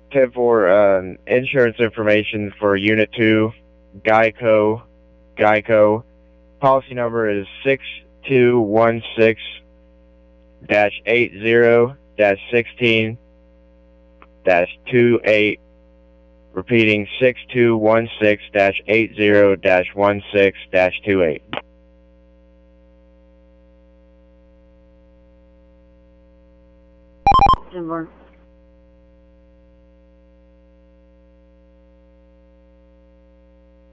10 for insurance information for Unit 2, Geico. Policy number is 6216-80-16-28. Repeating 6216-80-16-28. 10-4.